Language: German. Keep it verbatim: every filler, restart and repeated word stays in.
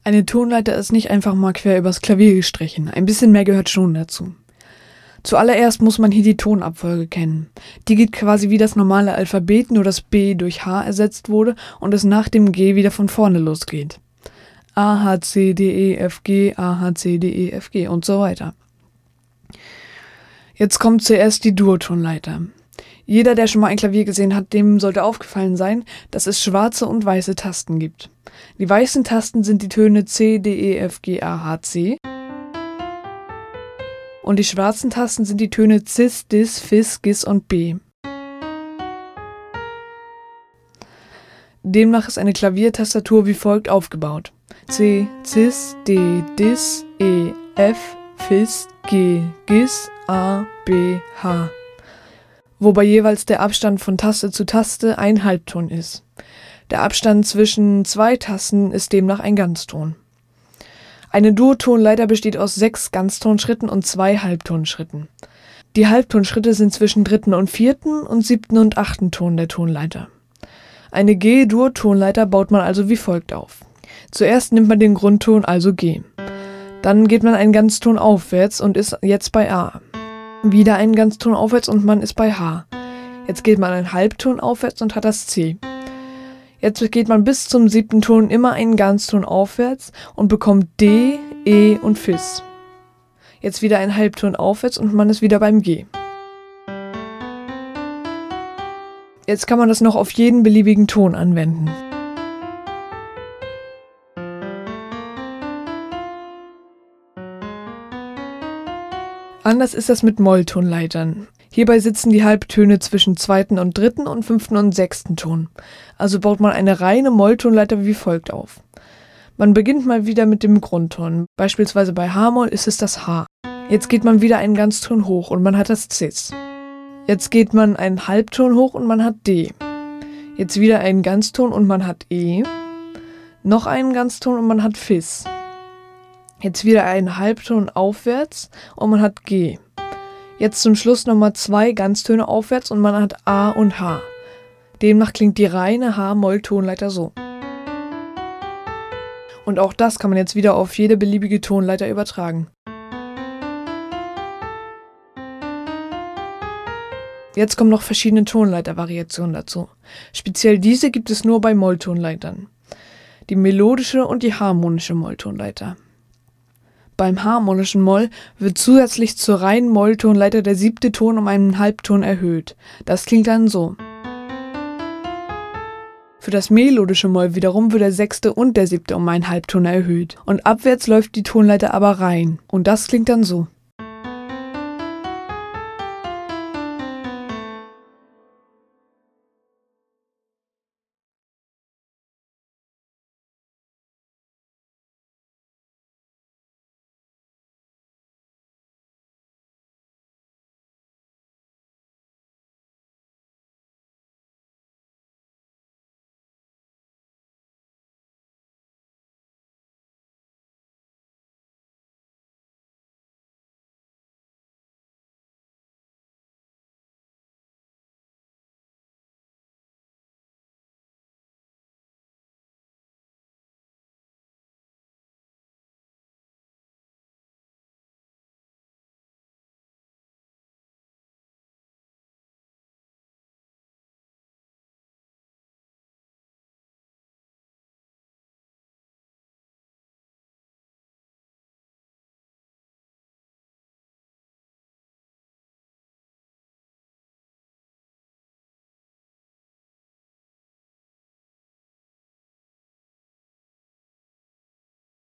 Eine Tonleiter ist nicht einfach mal quer übers Klavier gestrichen, ein bisschen mehr gehört schon dazu. Zuallererst muss man hier die Tonabfolge kennen. Die geht quasi wie das normale Alphabet, nur dass B durch H ersetzt wurde und es nach dem G wieder von vorne losgeht. A, H, C, D, E, F, G, A, H, C, D, E, F, G und so weiter. Jetzt kommt zuerst die Durtonleiter. Jeder, der schon mal ein Klavier gesehen hat, dem sollte aufgefallen sein, dass es schwarze und weiße Tasten gibt. Die weißen Tasten sind die Töne C, D, E, F, G, A, H, C. Und die schwarzen Tasten sind die Töne Cis, Dis, Fis, Gis und B. Demnach ist eine Klaviertastatur wie folgt aufgebaut: C, Cis, D, Dis, E, F, Fis, G, Gis, A, B, H. Wobei jeweils der Abstand von Taste zu Taste ein Halbton ist. Der Abstand zwischen zwei Tasten ist demnach ein Ganzton. Eine Durtonleiter besteht aus sechs Ganztonschritten und zwei Halbtonschritten. Die Halbtonschritte sind zwischen dritten und vierten und siebten und achten Ton der Tonleiter. Eine G-Dur-Tonleiter baut man also wie folgt auf. Zuerst nimmt man den Grundton, also G. Dann geht man einen Ganzton aufwärts und ist jetzt bei A. Wieder einen Ganzton aufwärts und man ist bei H. Jetzt geht man einen Halbton aufwärts und hat das C. Jetzt geht man bis zum siebten Ton immer einen Ganzton aufwärts und bekommt D, E und Fis. Jetzt wieder einen Halbton aufwärts und man ist wieder beim G. Jetzt kann man das noch auf jeden beliebigen Ton anwenden. Anders ist das mit Molltonleitern. Hierbei sitzen die Halbtöne zwischen zweiten und dritten und fünften und sechsten Ton. Also baut man eine reine Molltonleiter wie folgt auf. Man beginnt mal wieder mit dem Grundton. Beispielsweise bei H-Moll ist es das H. Jetzt geht man wieder einen Ganzton hoch und man hat das Cis. Jetzt geht man einen Halbton hoch und man hat D. Jetzt wieder einen Ganzton und man hat E. Noch einen Ganzton und man hat Fis. Jetzt wieder einen Halbton aufwärts und man hat G. Jetzt zum Schluss nochmal zwei Ganztöne aufwärts und man hat A und H. Demnach klingt die reine H-Moll-Tonleiter so. Und auch das kann man jetzt wieder auf jede beliebige Tonleiter übertragen. Jetzt kommen noch verschiedene Tonleitervariationen dazu. Speziell diese gibt es nur bei Molltonleitern. Die melodische und die harmonische Molltonleiter. Beim harmonischen Moll wird zusätzlich zur reinen Molltonleiter der siebte Ton um einen Halbton erhöht. Das klingt dann so. Für das melodische Moll wiederum wird der sechste und der siebte um einen Halbton erhöht. Und abwärts läuft die Tonleiter aber rein. Und das klingt dann so.